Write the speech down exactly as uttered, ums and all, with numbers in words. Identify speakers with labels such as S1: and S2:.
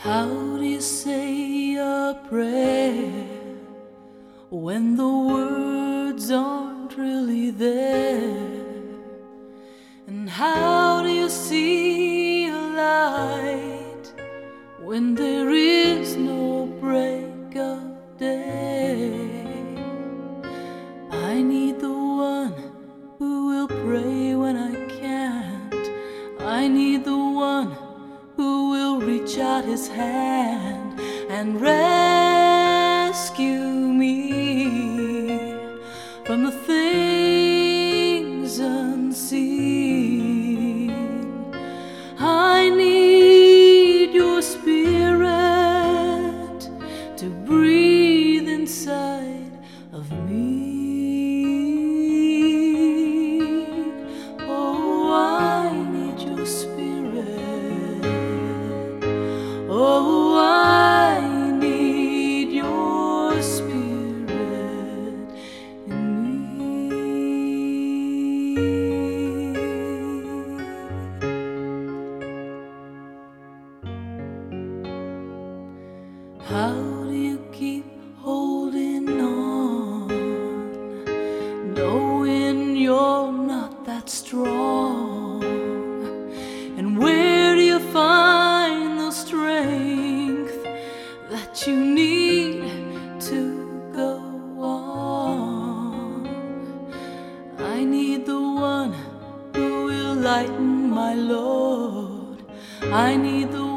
S1: How do you say a prayer when the words aren't really there? And how do you see a light when there is no break of day? I need the one who will pray when I can't. I need the one who will reach out his hand and rescue me from the things unseen. I need your spirit to breathe inside of me. Oh, I need your spirit. Oh, I need your spirit in me. How do you keep holding on, knowing you're not that strong? And where do you find the strength that you need to go on? I need the one who will lighten my load. I need the